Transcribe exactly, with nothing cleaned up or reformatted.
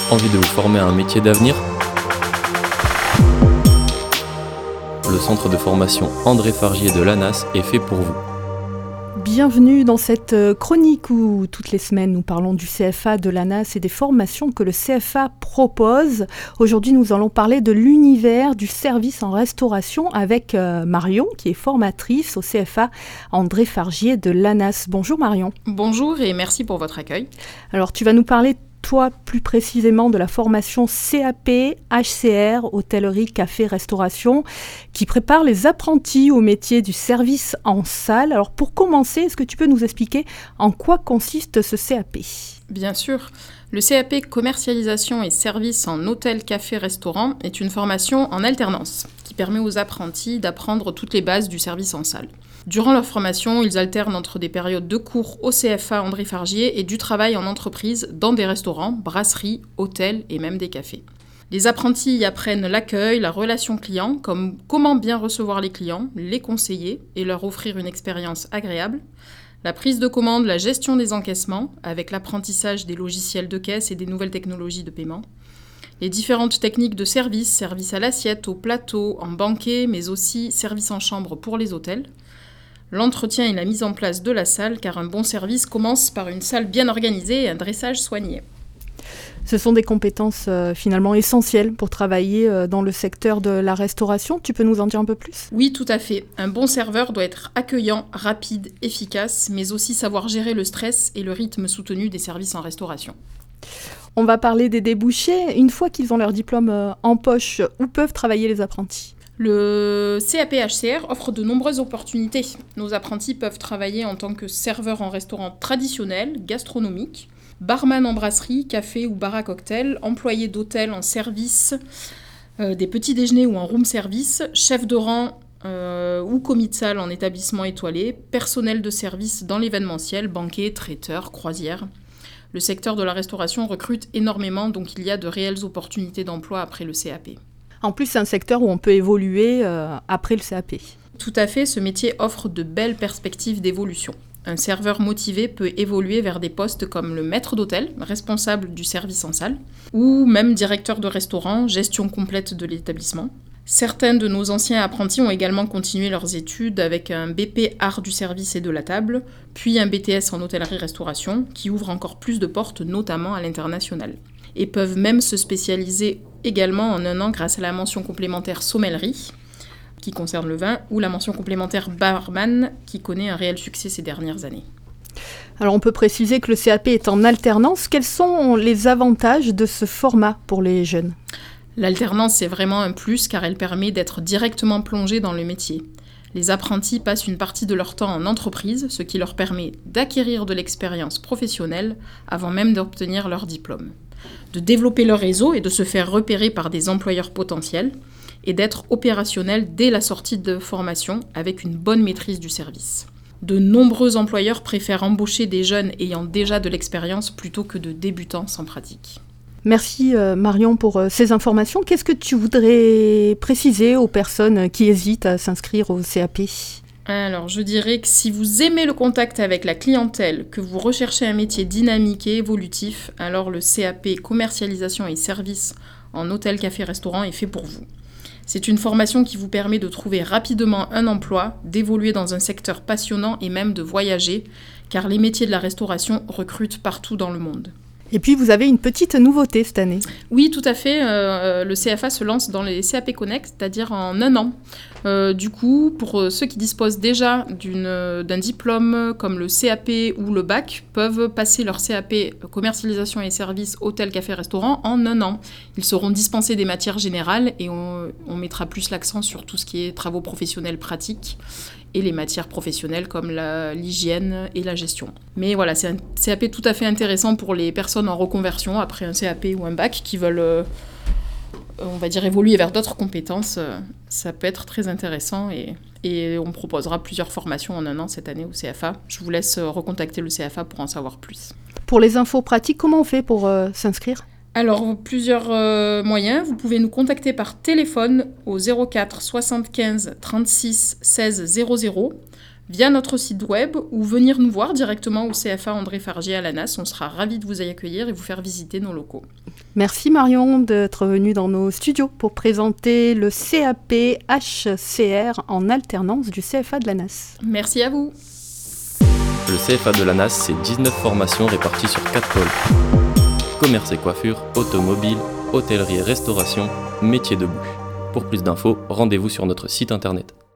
Envie de vous former à un métier d'avenir ? Le centre de formation André Fargier de l'A N A S est fait pour vous. Bienvenue dans cette chronique où toutes les semaines nous parlons du C F A, de l'A N A S et des formations que le C F A propose. Aujourd'hui, nous allons parler de l'univers du service en restauration avec euh, Marion, qui est formatrice au C F A André Fargier de l'A N A S. Bonjour Marion. Bonjour et merci pour votre accueil. Alors, tu vas nous parler toi plus précisément de la formation C A P H C R, hôtellerie, café, restauration, qui prépare les apprentis au métier du service en salle. Alors pour commencer, est-ce que tu peux nous expliquer en quoi consiste ce C A P ? Bien sûr. Le C A P commercialisation et services en hôtel, café, restaurant est une formation en alternance qui permet aux apprentis d'apprendre toutes les bases du service en salle. Durant leur formation, ils alternent entre des périodes de cours au C F A André Fargier et du travail en entreprise dans des restaurants, brasseries, hôtels et même des cafés. Les apprentis y apprennent l'accueil, la relation client, comme comment bien recevoir les clients, les conseiller et leur offrir une expérience agréable, la prise de commande, la gestion des encaissements, avec l'apprentissage des logiciels de caisse et des nouvelles technologies de paiement, les différentes techniques de service, service à l'assiette, au plateau, en banquet, mais aussi service en chambre pour les hôtels, l'entretien et la mise en place de la salle, car un bon service commence par une salle bien organisée et un dressage soigné. Ce sont des compétences euh, finalement essentielles pour travailler euh, dans le secteur de la restauration. Tu peux nous en dire un peu plus ? Oui, tout à fait. Un bon serveur doit être accueillant, rapide, efficace, mais aussi savoir gérer le stress et le rythme soutenu des services en restauration. On va parler des débouchés. Une fois qu'ils ont leur diplôme euh, en poche, où peuvent travailler les apprentis ? Le C A P H C R offre de nombreuses opportunités. Nos apprentis peuvent travailler en tant que serveurs en restaurant traditionnel, gastronomique, barman en brasserie, café ou bar à cocktail, employés d'hôtel en service, euh, des petits déjeuners ou en room service, chef de rang euh, ou commis de salle en établissement étoilé, personnel de service dans l'événementiel, banquet, traiteur, croisière. Le secteur de la restauration recrute énormément, donc il y a de réelles opportunités d'emploi après le C A P. En plus, c'est un secteur où on peut évoluer euh, après le C A P. Tout à fait, ce métier offre de belles perspectives d'évolution. Un serveur motivé peut évoluer vers des postes comme le maître d'hôtel, responsable du service en salle, ou même directeur de restaurant, gestion complète de l'établissement. Certains de nos anciens apprentis ont également continué leurs études avec un B P Art du service et de la table, puis un B T S en hôtellerie-restauration, qui ouvre encore plus de portes, notamment à l'international. Et peuvent même se spécialiser également en un an grâce à la mention complémentaire sommellerie, qui concerne le vin, ou la mention complémentaire barman, qui connaît un réel succès ces dernières années. Alors on peut préciser que le C A P est en alternance. Quels sont les avantages de ce format pour les jeunes ? L'alternance, c'est vraiment un plus car elle permet d'être directement plongé dans le métier. Les apprentis passent une partie de leur temps en entreprise, ce qui leur permet d'acquérir de l'expérience professionnelle avant même d'obtenir leur diplôme, de développer leur réseau et de se faire repérer par des employeurs potentiels, et d'être opérationnels dès la sortie de formation avec une bonne maîtrise du service. De nombreux employeurs préfèrent embaucher des jeunes ayant déjà de l'expérience plutôt que de débutants sans pratique. Merci euh, Marion pour euh, ces informations. Qu'est-ce que tu voudrais préciser aux personnes qui hésitent à s'inscrire au C A P ? Alors, je dirais que si vous aimez le contact avec la clientèle, que vous recherchez un métier dynamique et évolutif, alors le C A P commercialisation et services en hôtel, café, restaurant est fait pour vous. C'est une formation qui vous permet de trouver rapidement un emploi, d'évoluer dans un secteur passionnant et même de voyager, car les métiers de la restauration recrutent partout dans le monde. Et puis, vous avez une petite nouveauté cette année. Oui, tout à fait. Euh, le C F A se lance dans les C A P Connect, c'est-à-dire en un an. Euh, du coup, pour ceux qui disposent déjà d'une, d'un diplôme comme le C A P ou le bac, peuvent passer leur C A P commercialisation et services hôtel, café, restaurant en un an. Ils seront dispensés des matières générales et on, on mettra plus l'accent sur tout ce qui est travaux professionnels pratiques et les matières professionnelles comme la, l'hygiène et la gestion. Mais voilà, c'est un C A P tout à fait intéressant pour les personnes en reconversion après un C A P ou un bac qui veulent, euh, on va dire, évoluer vers d'autres compétences. Ça peut être très intéressant et, et on proposera plusieurs formations en un an cette année au C F A. Je vous laisse recontacter le C F A pour en savoir plus. Pour les infos pratiques, comment on fait pour euh, s'inscrire ? Alors, plusieurs euh, moyens. Vous pouvez nous contacter par téléphone au zéro quatre soixante-quinze trente-six seize zéro zéro, via notre site web ou venir nous voir directement au C F A André Fargier à Lannas. On sera ravis de vous y accueillir et vous faire visiter nos locaux. Merci Marion d'être venue dans nos studios pour présenter le C A P H C R en alternance du C F A de Lannas. Merci à vous. Le C F A de Lannas, c'est dix-neuf formations réparties sur quatre pôles. Commerce et coiffure, automobile, hôtellerie et restauration, métier de bouche. Pour plus d'infos, rendez-vous sur notre site internet.